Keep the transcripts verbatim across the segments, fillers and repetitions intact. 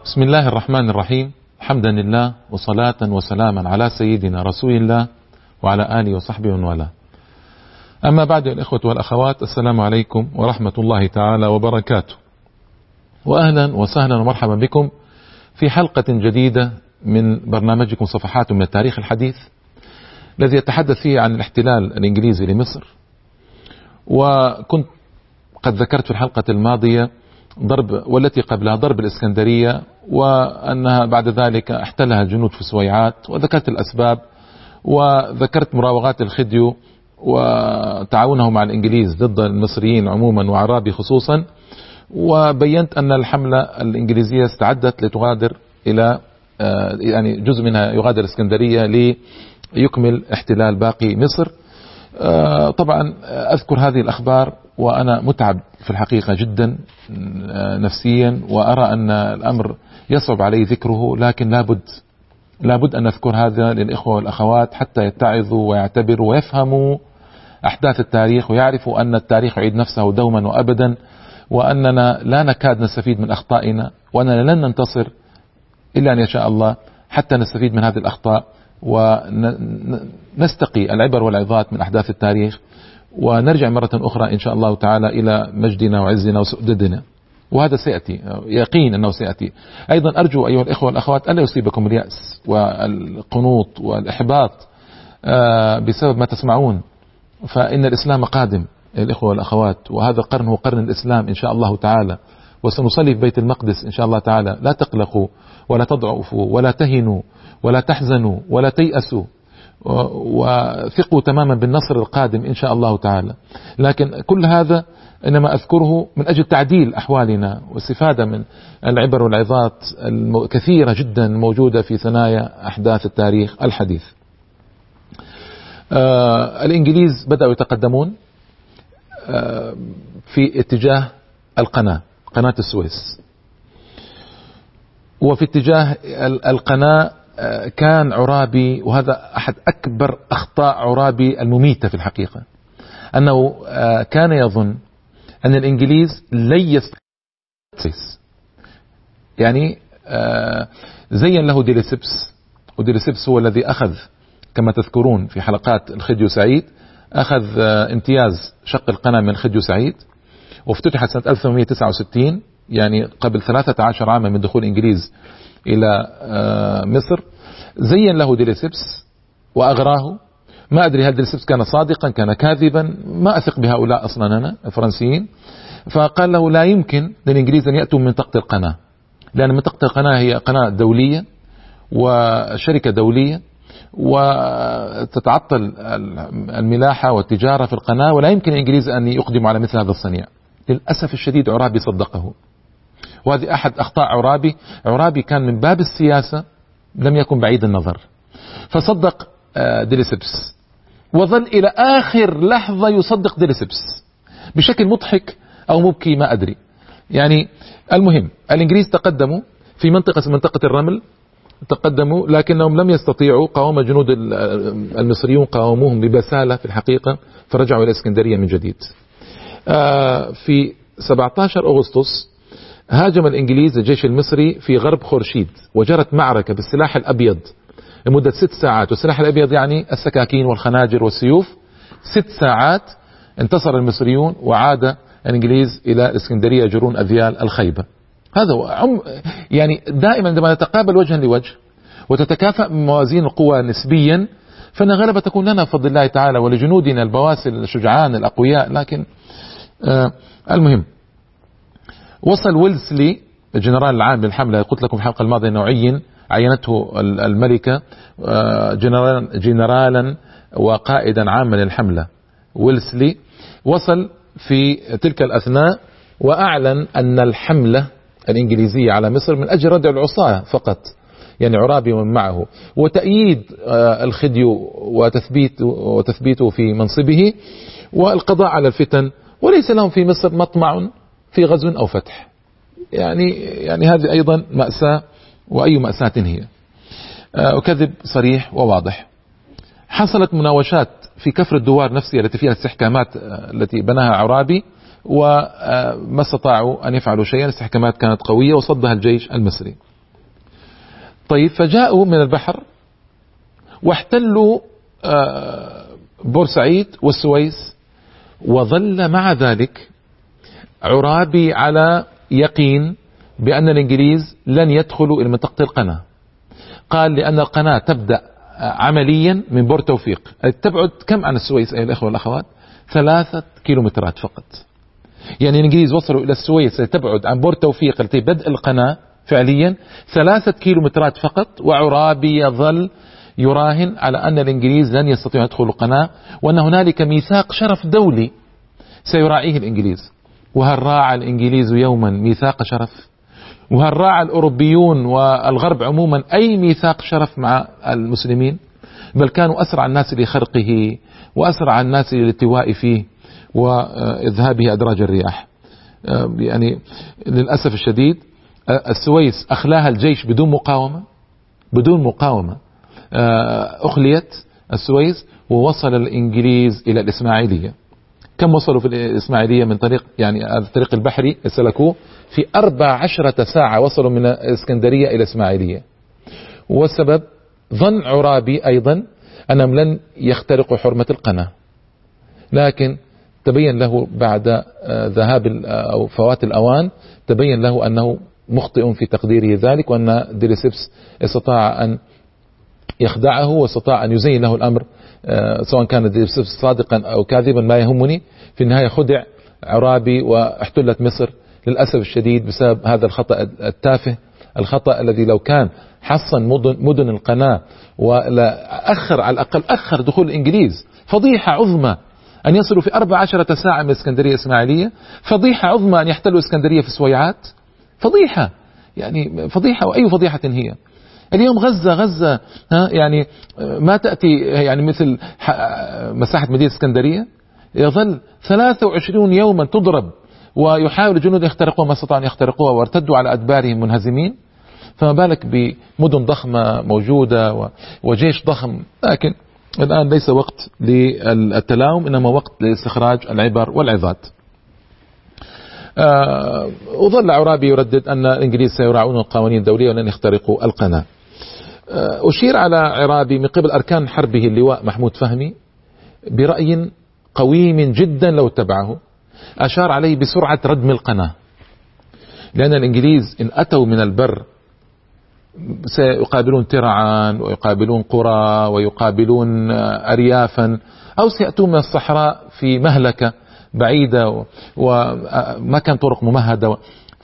بسم الله الرحمن الرحيم. حمدا لله وصلاة وسلاما على سيدنا رسول الله وعلى آله وصحبه ومن والاه. أما بعد، الإخوة والأخوات، السلام عليكم ورحمة الله تعالى وبركاته، وأهلا وسهلا ومرحبا بكم في حلقة جديدة من برنامجكم صفحات من التاريخ الحديث، الذي يتحدث فيه عن الاحتلال الإنجليزي لمصر. وكنت قد ذكرت في الحلقة الماضية ضرب والتي قبلها ضرب الإسكندرية، وأنها بعد ذلك احتلها الجنود في سويعات، وذكرت الأسباب، وذكرت مراوغات الخديو وتعاونه مع الإنجليز ضد المصريين عموما وعرابي خصوصا، وبينت أن الحملة الإنجليزية استعدت لتغادر إلى يعني جزء منها يغادر الإسكندرية ليكمل احتلال باقي مصر. طبعا أذكر هذه الأخبار وأنا متعب في الحقيقة جدا نفسيا، وأرى أن الأمر يصعب علي ذكره، لكن لابد لابد أن نذكر هذا للإخوة والأخوات حتى يتعظوا ويعتبروا ويفهموا أحداث التاريخ، ويعرفوا أن التاريخ يعيد نفسه دوما وأبدا، وأننا لا نكاد نستفيد من أخطائنا، وأننا لن ننتصر إلا أن يشاء الله حتى نستفيد من هذه الأخطاء ونستقي العبر والعظات من أحداث التاريخ، ونرجع مرة أخرى إن شاء الله تعالى إلى مجدنا وعزنا وسؤددنا. وهذا سيأتي، يقين أنه سيأتي. أيضا أرجو أيها الإخوة والأخوات ألا يصيبكم اليأس والقنوط والإحباط بسبب ما تسمعون، فإن الإسلام قادم الإخوة والأخوات، وهذا القرن هو قرن الإسلام إن شاء الله تعالى، وسنصلي في بيت المقدس إن شاء الله تعالى. لا تقلقوا ولا تضعفوا ولا تهنوا ولا تحزنوا ولا تيأسوا، وثقوا تماما بالنصر القادم إن شاء الله تعالى. لكن كل هذا إنما أذكره من أجل تعديل أحوالنا واستفادة من العبر والعظات الكثيرة جدا موجودة في ثنايا أحداث التاريخ الحديث. آه الإنجليز بدأوا يتقدمون آه في اتجاه القناة، قناة السويس، وفي اتجاه القناة كان عرابي، وهذا أحد أكبر أخطاء عرابي المميتة في الحقيقة، أنه كان يظن أن الإنجليز لن يستطيعوا، يعني زين له ديليسيبس، وديليسيبس هو الذي أخذ كما تذكرون في حلقات الخديو سعيد، أخذ امتياز شق القناة من خديو سعيد، وافتتحت سنة ألف وثمانمئة وتسعة وستين، يعني قبل ثلاثة عشر عاما من دخول الإنجليز إلى مصر. زين له ديليسيبس وأغراه. ما أدري هل ديليسيبس كان صادقا كان كاذبا، ما أثق بهؤلاء أصلا أنا الفرنسيين. فقال له لا يمكن للإنجليز أن يأتوا من منطقة القناة، لأن منطقة القناة هي قناة دولية وشركة دولية، وتتعطل الملاحة والتجارة في القناة، ولا يمكن الإنجليز أن يقدموا على مثل هذا الصنيع. للأسف الشديد عرابي صدقه، وهذه أحد أخطاء عرابي. عرابي كان من باب السياسة لم يكن بعيد النظر، فصدق ديليسيبس، وظل إلى آخر لحظة يصدق ديليسيبس بشكل مضحك أو مبكي ما أدري. يعني المهم الإنجليز تقدموا في منطقة منطقة الرمل، تقدموا لكنهم لم يستطيعوا. قاوم جنود المصريون قاوموهم ببسالة في الحقيقة، فرجعوا إلى اسكندرية من جديد. في سبعة عشر أغسطس هاجم الإنجليز الجيش المصري في غرب خورشيد، وجرت معركة بالسلاح الأبيض لمدة ست ساعات. والسلاح الأبيض يعني السكاكين والخناجر والسيوف. ست ساعات انتصر المصريون، وعاد الإنجليز إلى الإسكندرية يجرون أذيال الخيبة. هذا هو عم يعني دائما عندما نتقابل وجها لوجه وتتكافأ موازين القوى نسبيا، فإن غلبة تكون لنا بفضل الله تعالى ولجنودنا البواسل الشجعان الأقوياء. لكن آه المهم وصل ويلسلي الجنرال العام للحملة، قلت لكم في الحلقة الماضية أنه عين عينته الملكة جنرالا, جنرالا وقائدا عاما للحملة. ويلسلي وصل في تلك الأثناء وأعلن أن الحملة الإنجليزية على مصر من أجل ردع العصاة فقط، يعني عرابي ومن معه، وتأييد الخديو وتثبيت وتثبيته في منصبه، والقضاء على الفتن، وليس لهم في مصر مطمع في غزو أو فتح. يعني يعني هذه أيضا مأساة، وأي مأساة هي. وكذب صريح وواضح. حصلت مناوشات في كفر الدوار نفسها التي فيها الاستحكامات التي بناها عرابي، وما استطاعوا أن يفعلوا شيئا. الاستحكامات كانت قوية وصدها الجيش المصري. طيب فجاءوا من البحر واحتلوا بورسعيد والسويس، وظل مع ذلك عرابي على يقين بأن الإنجليز لن يدخلوا إلى منطقة القناة. قال لأن القناة تبدأ عمليا من بور توفيق، تبعد كم عن السويس أيها الأخوة والأخوات؟ ثلاثة كيلومترات فقط. يعني الإنجليز وصلوا إلى السويس تبعد عن بور توفيق التي بدء القناة فعليا ثلاثة كيلومترات فقط، وعرابي يظل يراهن على أن الإنجليز لن يستطيعوا أن يدخلوا القناة، وأن هنالك ميثاق شرف دولي سيراعيه الإنجليز. وهل راعى الإنجليز يوما ميثاق شرف؟ وهل راعى الأوروبيون والغرب عموما أي ميثاق شرف مع المسلمين؟ بل كانوا أسرع الناس لخرقه وأسرع الناس للالتواء فيه وإذهابه أدراج الرياح. يعني للأسف الشديد السويس أخلاها الجيش بدون مقاومة، بدون مقاومة أخليت السويس، ووصل الإنجليز إلى الإسماعيلية. كم وصلوا في الإسماعيلية من طريق يعني الطريق البحري سلكوه؟ في أربع عشرة ساعة وصلوا من الإسكندرية إلى الإسماعيلية. والسبب ظن عرابي أيضا أنهم لن يخترقوا حرمة القناة، لكن تبين له بعد ذهاب أو فوات الأوان تبين له أنه مخطئ في تقديره ذلك، وأن ديليسيبس استطاع أن يخدعه واستطاع أن يزين له الأمر، سواء كان ديليسيبس صادقا أو كاذبا ما يهمني. في النهاية خدع عرابي واحتلت مصر للأسف الشديد بسبب هذا الخطأ التافه، الخطأ الذي لو كان حصن مدن, مدن القناة ولا أخر على الأقل أخر دخول الإنجليز. فضيحة عظمى أن يصلوا في أربع عشرة ساعة من اسكندرية إسماعيلية، فضيحة عظمى أن يحتلوا اسكندرية في سويعات، فضيحة يعني فضيحة. وأي فضيحة هي اليوم؟ غزة غزة ها يعني ما تأتي يعني مثل مساحة مدينة اسكندرية، يظل ثلاثة وعشرين يوما تضرب ويحاول الجنود يخترقوها، ما استطاعوا أن يخترقوها وارتدوا على أدبارهم منهزمين، فما بالك بمدن ضخمة موجودة وجيش ضخم. لكن الآن ليس وقت للتلاوم، إنما وقت لاستخراج العبر والعظات. أه وظل عرابي يردد أن الإنجليز سيراعون القوانين الدولية ولن يخترقوا القناة. أه أشير على عرابي من قبل أركان حربه اللواء محمود فهمي برأي قويم جدا لو اتبعه، أشار عليه بسرعة ردم القناة، لأن الإنجليز إن أتوا من البر سيقابلون ترعان ويقابلون قرى ويقابلون أريافا، أو سيأتون من الصحراء في مهلكة بعيدة وما كان طرق ممهدة.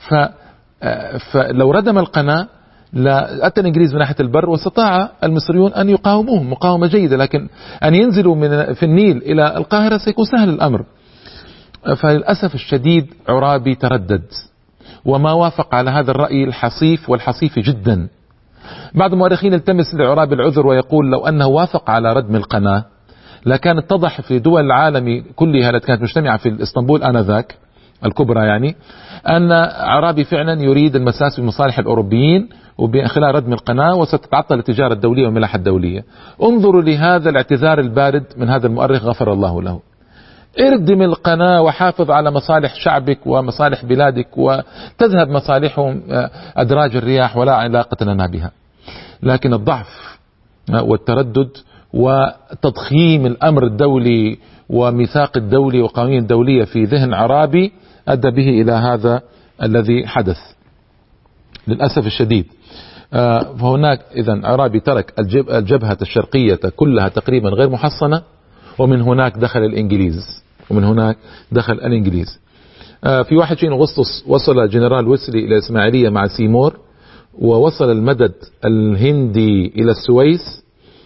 فلو ردم القناة لأتى الإنجليز من ناحية البر، واستطاع المصريون أن يقاوموهم مقاومة جيدة، لكن أن ينزلوا من في النيل إلى القاهرة سيكون سهل الأمر. فللأسف الشديد عرابي تردد وما وافق على هذا الرأي الحصيف والحصيف جدا. بعض المؤرخين التمس لعرابي العذر ويقول لو أنه وافق على ردم القناة لكان اتضح في دول العالم كلها التي كانت مجتمعة في اسطنبول آنذاك الكبرى، يعني أن عرابي فعلا يريد المساس بمصالح الأوروبيين وبخلال ردم القناة، وستتعطل التجارة الدولية والملاحة الدولية. انظروا لهذا الاعتذار البارد من هذا المؤرخ غفر الله له. اردم القناة وحافظ على مصالح شعبك ومصالح بلادك، وتذهب مصالحهم أدراج الرياح ولا علاقة لنا بها. لكن الضعف والتردد وتضخيم الأمر الدولي وميثاق الدولي وقوانين الدولية في ذهن عرابي أدى به إلى هذا الذي حدث للأسف الشديد. فهناك إذن عرابي ترك الجبهة الشرقية كلها تقريبا غير محصنة، ومن هناك دخل الإنجليز ومن هناك دخل الإنجليز. في واحد وعشرين أغسطس وصل جنرال ويسلي إلى الإسماعيلية مع سيمور، ووصل المدد الهندي إلى السويس،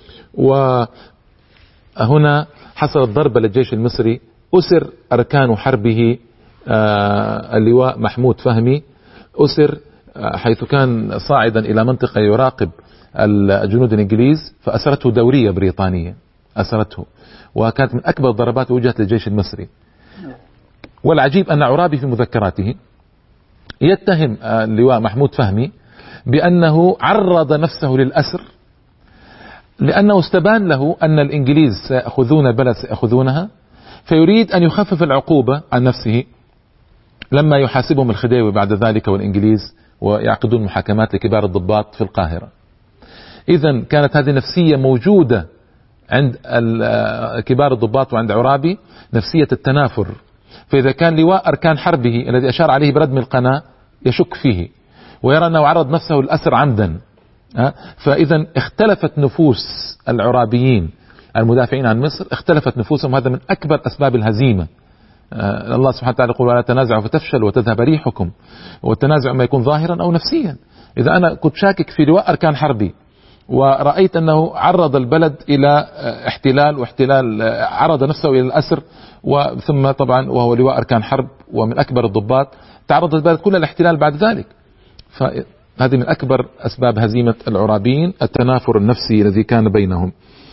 وهنا حصلت ضربة للجيش المصري، أسر أركان حربه اللواء محمود فهمي، أسر حيث كان صاعدا إلى منطقة يراقب الجنود الإنجليز، فأسرته دورية بريطانية أسرته، وكانت من أكبر الضربات وجهت للجيش المصري. والعجيب أن عرابي في مذكراته يتهم اللواء محمود فهمي بأنه عرض نفسه للأسر، لأنه استبان له أن الإنجليز سيأخذون البلد سيأخذونها، فيريد أن يخفف العقوبة عن نفسه لما يحاسبهم الخديوي بعد ذلك والإنجليز ويعقدون محاكمات لكبار الضباط في القاهرة. إذا كانت هذه نفسية موجودة عند كبار الضباط وعند عرابي، نفسية التنافر. فإذا كان لواء أركان حربه الذي أشار عليه بردم القناة يشك فيه ويرى أنه عرض نفسه للأسر عمدا، فإذا اختلفت نفوس العرابيين المدافعين عن مصر، اختلفت نفوسهم. هذا من أكبر أسباب الهزيمة. الله سبحانه وتعالى يقول: ولا تنازعوا فتفشل وتذهب ريحكم. والتنازع ما يكون ظاهرا أو نفسيا. إذا أنا كنت شاكك في لواء أركان حربي ورأيت أنه عرض البلد إلى احتلال واحتلال عرض نفسه إلى الأسر، وثم طبعا وهو لواء أركان حرب ومن أكبر الضباط، تعرض البلد كلها الاحتلال بعد ذلك. فهذه من أكبر أسباب هزيمة العرابيين، التنافر النفسي الذي كان بينهم.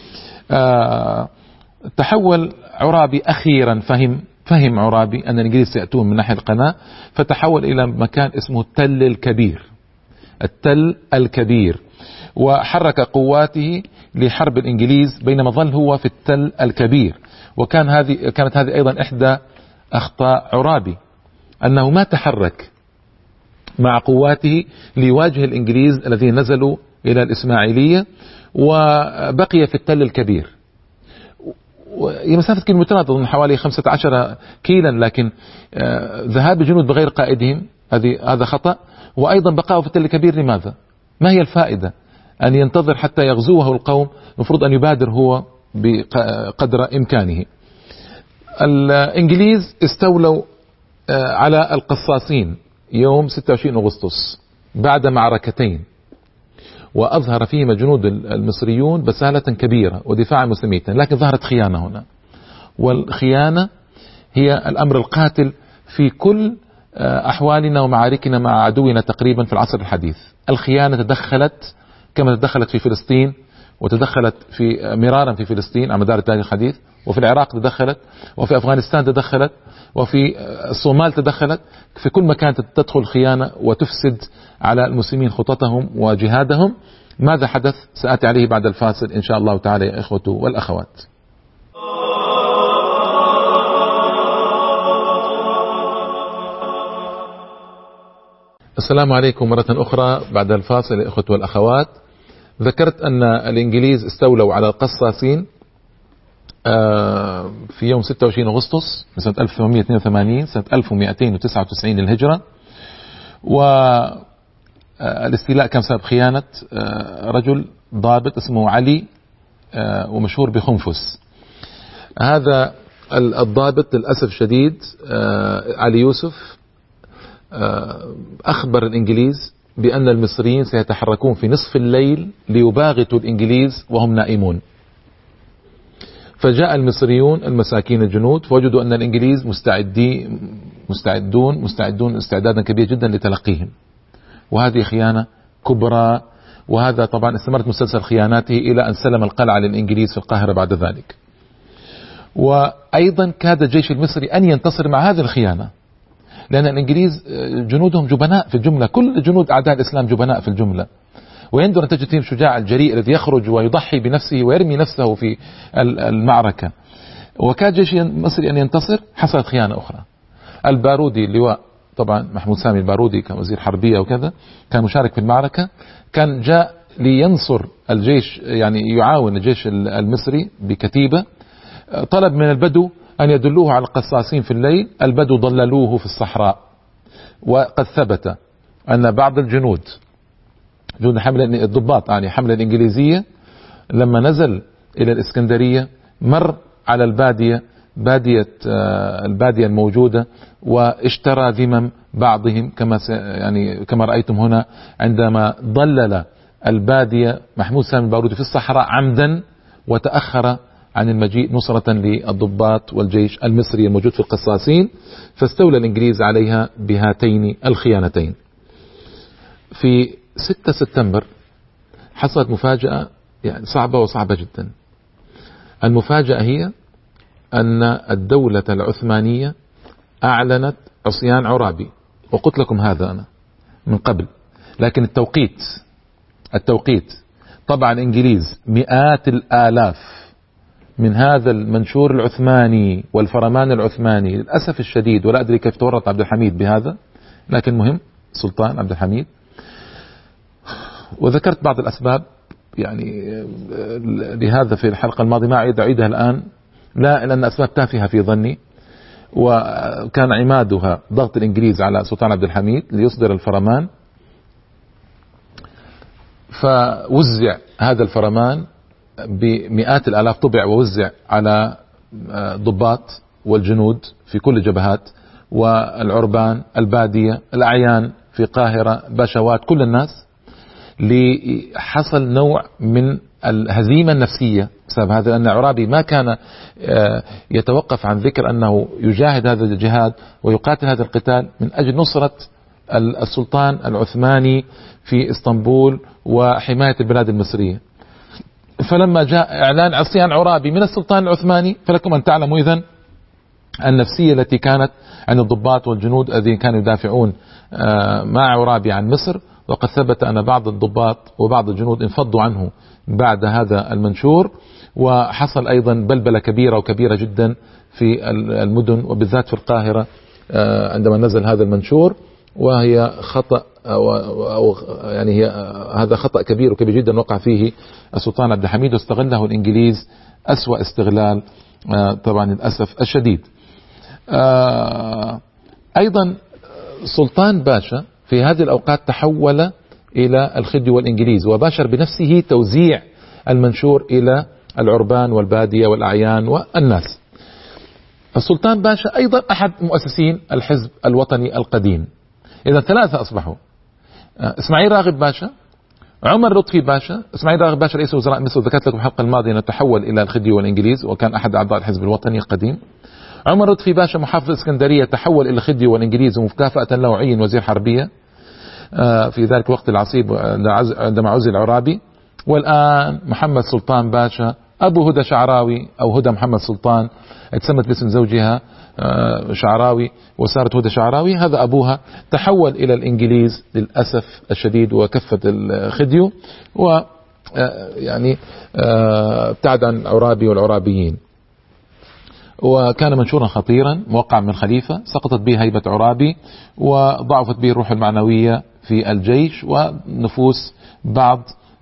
آه تحول عرابي أخيرا، فهم فهم عرابي أن الإنجليز سيأتون من ناحية القناة، فتحول إلى مكان اسمه التل الكبير. التل الكبير، وحرك قواته لحرب الإنجليز بينما ظل هو في التل الكبير. وكان هذه كانت هذه أيضا إحدى أخطاء عرابي، أنه ما تحرك مع قواته ليواجه الإنجليز الذين نزلوا إلى الإسماعيلية، وبقي في التل الكبير. هي مسافة كيلومترات، أظن حوالي خمسة عشر كيلا، لكن ذهاب الجنود بغير قائدهم هذه هذا خطأ. وأيضا بقاءه في التل الكبير لماذا؟ ما هي الفائدة أن ينتظر حتى يغزوه القوم؟ المفروض أن يبادر هو بقدر إمكانه. الإنجليز استولوا على القصاصين يوم ستة وعشرين أغسطس بعد معركتين، وأظهر فيهم الجنود المصريون بسالة كبيرة ودفاع المسلمين، لكن ظهرت خيانة هنا. والخيانة هي الأمر القاتل في كل أحوالنا ومعاركنا مع عدونا تقريبا في العصر الحديث. الخيانة تدخلت كما تدخلت في فلسطين، وتدخلت في مرارا في فلسطين على مدار التاريخ الحديث، وفي العراق تدخلت، وفي أفغانستان تدخلت، وفي الصومال تدخلت. في كل مكان تدخل خيانة وتفسد على المسلمين خططهم وجهادهم. ماذا حدث؟ سأتي عليه بعد الفاصل إن شاء الله تعالى يا إخوة والأخوات. السلام عليكم مرة أخرى بعد الفاصل يا إخوة والأخوات. ذكرت أن الإنجليز استولوا على القصاصين في يوم ستة وعشرين أغسطس سنة ألف وثمانمائة واثنين وثمانين، سنة ألف ومئتين وتسعة وتسعين للهجرة. والاستيلاء كان سبب خيانة رجل ضابط اسمه علي ومشهور بخنفس. هذا الضابط للأسف الشديد علي يوسف أخبر الإنجليز بأن المصريين سيتحركون في نصف الليل ليباغتوا الإنجليز وهم نائمون. فجاء المصريون المساكين الجنود فوجدوا أن الإنجليز مستعدين مستعدون مستعدون استعدادا كبيرا جدا لتلقيهم، وهذه خيانة كبرى. وهذا طبعا استمرت مسلسل خياناته إلى أن سلم القلعة للإنجليز في القاهرة بعد ذلك. وأيضا كاد الجيش المصري أن ينتصر مع هذه الخيانة، لأن الإنجليز جنودهم جبناء في الجملة، كل جنود أعداء الإسلام جبناء في الجملة، ويندر أن تجد فيهم شجاع الجريء الذي يخرج ويضحي بنفسه ويرمي نفسه في المعركة. وكاد الجيش المصري أن ينتصر، حصلت خيانة أخرى. البارودي اللواء طبعا محمود سامي البارودي كان وزير حربية وكذا، كان مشارك في المعركة، كان جاء لينصر الجيش، يعني يعاون الجيش المصري بكتيبة. طلب من البدو أن يدلوه على القصاصين في الليل، البدو ضللوه في الصحراء. وقد ثبت أن بعض الجنود جنود حملة الضباط يعني حملة الإنجليزية لما نزل إلى الإسكندرية مر على البادية بادية البادية الموجودة، واشترى ذمم بعضهم كما يعني كما رأيتم هنا، عندما ضلل البادية محمود سامي البارودي في الصحراء عمدا وتأخر عن المجيء نصرة للضباط والجيش المصري الموجود في القصاصين، فاستولى الإنجليز عليها بهاتين الخيانتين. في ستة سبتمبر حصلت مفاجأة يعني صعبة وصعبة جدا. المفاجأة هي أن الدولة العثمانية أعلنت عصيان عرابي، وقلت لكم هذا أنا من قبل، لكن التوقيت التوقيت طبعا الإنجليز مئات الآلاف من هذا المنشور العثماني والفرمان العثماني، للأسف الشديد ولا أدري كيف تورط عبد الحميد بهذا، لكن مهم سلطان عبد الحميد. وذكرت بعض الأسباب يعني لهذا في الحلقة الماضية ما أعيد أعيدها الآن، لا لأن أسباب تافهة في ظني، وكان عمادها ضغط الإنجليز على سلطان عبد الحميد ليصدر الفرمان، فوزع هذا الفرمان بمئات الآلاف، طبع ووزع على ضباط والجنود في كل الجبهات والعربان البادية الأعيان في قاهرة باشوات كل الناس، لحصل نوع من الهزيمة النفسية بسبب هذا، لأن عرابي ما كان يتوقف عن ذكر أنه يجاهد هذا الجهاد ويقاتل هذا القتال من أجل نصرة السلطان العثماني في اسطنبول وحماية البلاد المصرية. فلما جاء إعلان عصيان عرابي من السلطان العثماني، فلكم أن تعلموا إذن النفسية التي كانت عند الضباط والجنود الذين كانوا يدافعون مع عرابي عن مصر، وقد ثبت أن بعض الضباط وبعض الجنود انفضوا عنه بعد هذا المنشور، وحصل أيضا بلبلة كبيرة وكبيرة جدا في المدن وبالذات في القاهرة عندما نزل هذا المنشور، وهي خطأ أو يعني هي هذا خطأ كبير وكبير جدا وقع فيه السلطان عبد الحميد، واستغله الإنجليز أسوأ استغلال طبعا للأسف الشديد. أيضا سلطان باشا في هذه الأوقات تحول إلى الخديوي والإنجليز، وباشر بنفسه توزيع المنشور إلى العربان والبادية والأعيان والناس. السلطان باشا أيضا أحد مؤسسين الحزب الوطني القديم. إذا ثلاثة أصبحوا: إسماعيل راغب باشا، عمر لطفي باشا. إسماعيل راغب باشا رئيس وزراء مصر، ذكرت لكم الحلقة الماضية أنه تحول إلى الخديوي والإنجليز وكان أحد أعضاء الحزب الوطني القديم. عمر لطفي باشا محافظ الإسكندرية تحول إلى الخديوي والإنجليز، ومكافأة له عين وزير حربية في ذلك الوقت العصيب عندما عزل عرابي. والآن محمد سلطان باشا أبو هدى شعراوي أو هدى محمد سلطان، اتسمت باسم زوجها شعراوي وصارت هدى شعراوي، هذا أبوها، تحول إلى الإنجليز للأسف الشديد وكفة الخديو، و يعني ابتعد عن عرابي والعرابيين. وكان منشورا خطيرا موقعا من خليفة، سقطت به هيبة عرابي وضعفت به الروح المعنوية في الجيش ونفوس بعض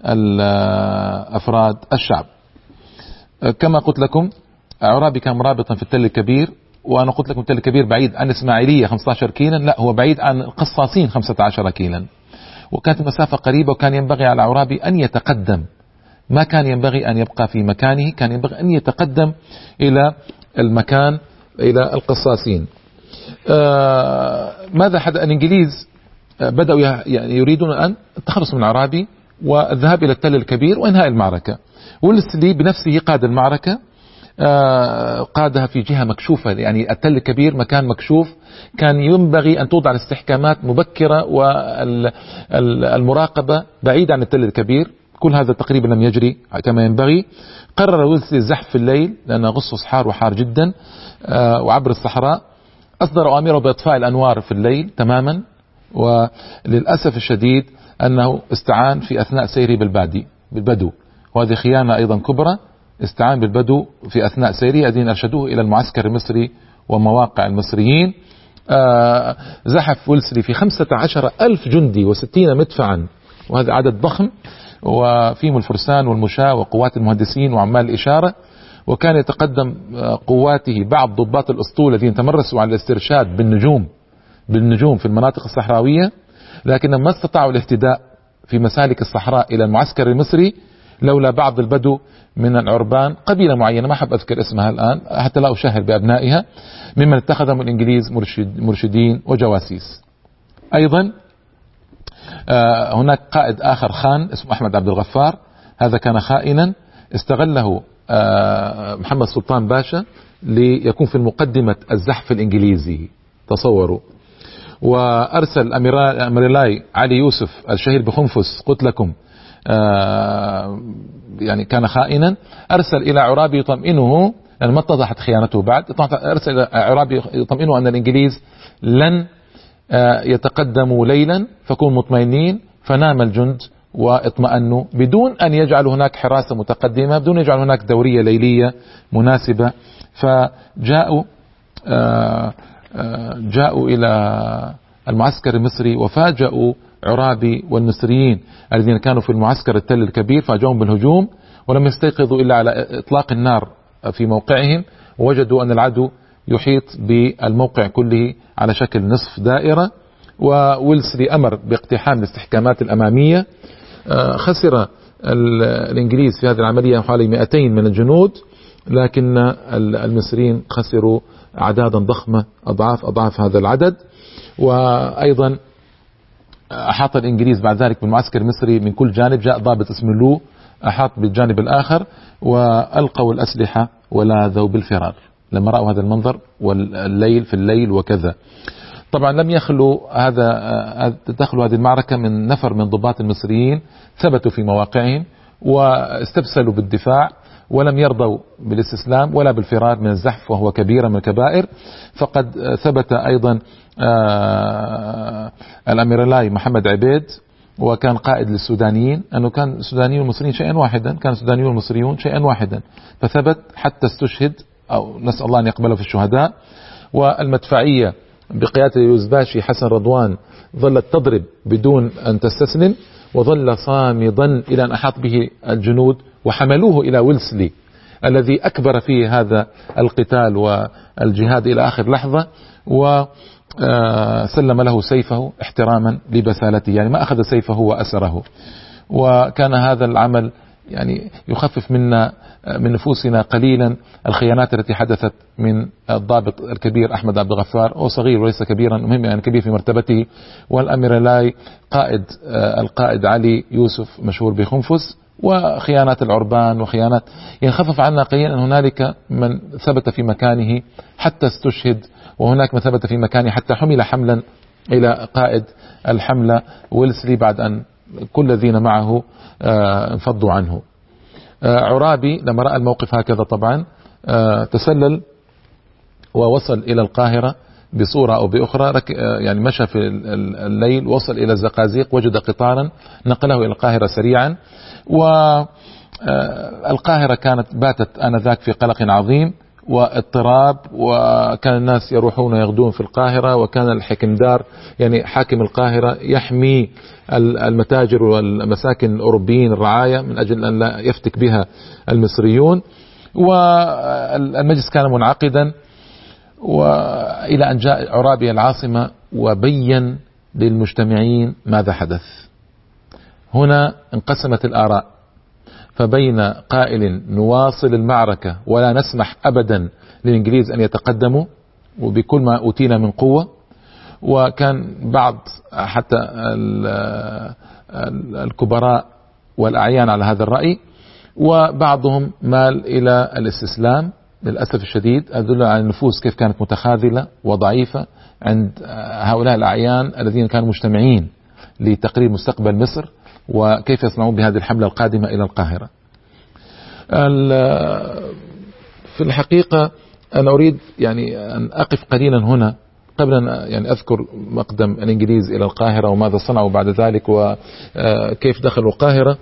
أفراد الشعب. كما قلت لكم عرابي كان مرابطا في التل الكبير، وأنا قلت لكم التل الكبير بعيد عن إسماعيلية خمسة عشر كيلا، لا هو بعيد عن القصاصين خمسة عشر كيلا، وكانت المسافة قريبة، وكان ينبغي على عرابي أن يتقدم، ما كان ينبغي أن يبقى في مكانه، كان ينبغي أن يتقدم إلى المكان إلى القصاصين. آه ماذا حدث؟ الإنجليز بدأوا يعني يريدون أن التخلص من عرابي والذهاب إلى التل الكبير وإنهاء المعركة. ولسلي بنفسه قاد المعركة، آه قادها في جهة مكشوفة، يعني التل الكبير مكان مكشوف، كان ينبغي أن توضع الاستحكامات مبكرة والمراقبة بعيدة عن التل الكبير. كل هذا تقريبا لم يجري كما ينبغي. قرر ويلسلي الزحف في الليل لأن غصص حار وحار جدا آه وعبر الصحراء، أصدر أوامره بإطفاء الأنوار في الليل تماما، وللأسف الشديد أنه استعان في أثناء سيره بالبادي بالبدو، وهذه خيانة أيضا كبرى، استعان بالبدو في أثناء سيره الذين أرشدوه إلى المعسكر المصري ومواقع المصريين. آه زحف ويلسلي في خمسة عشر ألف جندي وستين مدفعا، وهذا عدد ضخم، وفيهم الفرسان والمشاة وقوات المهندسين وعمال الإشارة، وكان يتقدم قواته بعض ضباط الأسطول الذين تمرسوا على الاسترشاد بالنجوم بالنجوم في المناطق الصحراوية، لكنهم ما استطاعوا الاهتداء في مسالك الصحراء إلى المعسكر المصري لولا بعض البدو من العربان، قبيلة معينة ما أحب أذكر اسمها الآن حتى لا أشهر بأبنائها، ممن اتخذهم الإنجليز مرشد مرشدين وجواسيس. أيضا هناك قائد آخر خان اسمه أحمد عبد الغفار، هذا كان خائنا استغله محمد سلطان باشا ليكون في المقدمة الزحف الإنجليزي، تصوروا. وأرسل أميرلاي علي يوسف الشهير بخنفس قلت لكم يعني كان خائنا، أرسل إلى عرابي يطمئنه، لأن ما اتضحت خيانته بعد، أرسل إلى عرابي يطمئنه أن الإنجليز لن يتقدموا ليلا فكونوا مطمئنين. فنام الجند واطمأنوا بدون أن يجعلوا هناك حراسة متقدمة، بدون أن يجعلوا هناك دورية ليلية مناسبة. فجاءوا جاءوا إلى المعسكر المصري وفاجأوا عرابي والمصريين الذين كانوا في المعسكر التل الكبير، فاجأهم بالهجوم ولم يستيقظوا إلا على إطلاق النار في موقعهم، ووجدوا أن العدو يحيط بالموقع كله على شكل نصف دائرة. وويلسلي أمر باقتحام الاستحكامات الأمامية. خسر الإنجليز في هذه العملية حوالي مئتين من الجنود، لكن المصريين خسروا أعدادا ضخمة أضعاف أضعاف هذا العدد. وأيضا أحاط الإنجليز بعد ذلك بالمعسكر المصري من كل جانب، جاء ضابط اسمه لو أحاط بالجانب الآخر وألقوا الأسلحة ولاذوا بالفرار لما رأوا هذا المنظر، والليل في الليل وكذا. طبعا لم يخلو هذا تخلو هذه المعركة من نفر من ضباط المصريين ثبتوا في مواقعهم واستبسلوا بالدفاع، ولم يرضوا بالاستسلام ولا بالفرار من الزحف، وهو كبيرة من الكبائر. فقد ثبت أيضا الأميرلاي محمد عبيد، وكان قائد للسودانيين، أنه كان السودانيون والمصريين شيئا واحدا، كان السودانيون والمصريون شيئا واحدا، فثبت حتى استشهد، أو نسأل الله أن يقبله في الشهداء. والمدفعية بقيادة اليوزباشي حسن رضوان ظلت تضرب بدون أن تستسلم، وظل صامدا إلى أن أحاط به الجنود وحملوه إلى ويلسلي الذي أكبر فيه هذا القتال والجهاد إلى آخر لحظة، وسلم له سيفه احتراما لبسالته، يعني ما أخذ سيفه وأسره. وكان هذا العمل يعني يخفف منا من نفوسنا قليلا الخيانات التي حدثت من الضابط الكبير أحمد عبد الغفار، هو صغير وليس كبيرا، مهم يعني كبير في مرتبته، والأميرلاي قائد القائد علي يوسف مشهور بخنفس، وخيانات العربان وخيانات، يعني خفف عنا قليلا أن هنالك من ثبت في مكانه حتى استشهد، وهناك من ثبت في مكانه حتى حمل حملا إلى قائد الحملة ويلسلي بعد أن كل الذين معه انفضوا عنه. عرابي لما رأى الموقف هكذا طبعا تسلل ووصل إلى القاهرة بصورة أو بأخرى، يعني مشى في الليل، وصل إلى الزقازيق، وجد قطارا نقله إلى القاهرة سريعا. والقاهرة كانت باتت آنذاك في قلق عظيم واضطراب، وكان الناس يروحون ويغدون في القاهرة، وكان الحكمدار يعني حاكم القاهرة يحمي المتاجر والمساكن الأوروبيين الرعاية من أجل أن لا يفتك بها المصريون. والمجلس كان منعقدا، وإلى أن جاء عرابي العاصمة وبين للمجتمعين ماذا حدث. هنا انقسمت الآراء، فبين قائل نواصل المعركة ولا نسمح أبدا للإنجليز أن يتقدموا وبكل ما أوتينا من قوة، وكان بعض حتى الكبراء والأعيان على هذا الرأي، وبعضهم مال إلى الاستسلام. للأسف الشديد أدل على النفوس كيف كانت متخاذلة وضعيفة عند هؤلاء الأعيان الذين كانوا مجتمعين لتقرير مستقبل مصر، وكيف يصنعون بهذه الحملة القادمة إلى القاهرة. في الحقيقة أنا أريد يعني أن أقف قليلا هنا قبل أن يعني أذكر مقدم الإنجليز إلى القاهرة وماذا صنعوا بعد ذلك وكيف دخلوا القاهرة،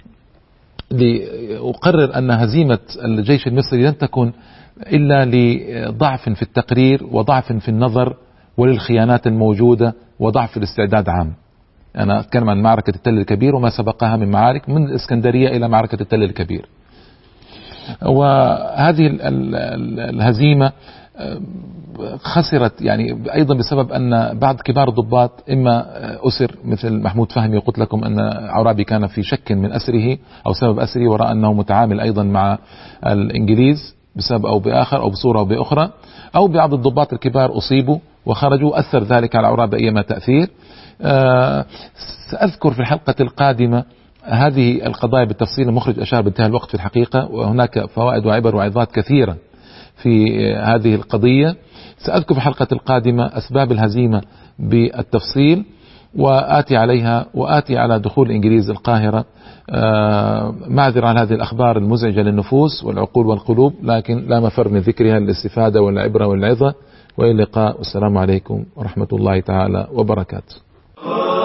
لأقرر أن هزيمة الجيش المصري لن تكن إلا لضعف في التقرير وضعف في النظر وللخيانات الموجودة وضعف الاستعداد عام. أنا أتكلم عن معركة التل الكبير وما سبقها من معارك من الإسكندرية إلى معركة التل الكبير. وهذه الهزيمة خسرت يعني أيضا بسبب أن بعض كبار الضباط إما أسر مثل محمود فهمي، وقلت لكم أن عرابي كان في شك من أسره أو سبب أسره، ورأى أنه متعامل أيضا مع الإنجليز بسبب أو بآخر أو بصورة أو بأخرى، أو بعض الضباط الكبار أصيبوا وخرجوا، أثر ذلك على عرابي أيما تأثير. سأذكر في الحلقة القادمة هذه القضايا بالتفصيل، المخرج أشار بانتهاء الوقت في الحقيقة، وهناك فوائد وعبر وعظات كثيرة في هذه القضية. سأذكر في الحلقة القادمة أسباب الهزيمة بالتفصيل، وآتي عليها وآتي على دخول الإنجليز القاهرة. معذرة عن هذه الأخبار المزعجة للنفوس والعقول والقلوب، لكن لا مفر من ذكرها للاستفادة والعبرة والعظة. وإلى اللقاء، والسلام عليكم ورحمة الله تعالى وبركاته.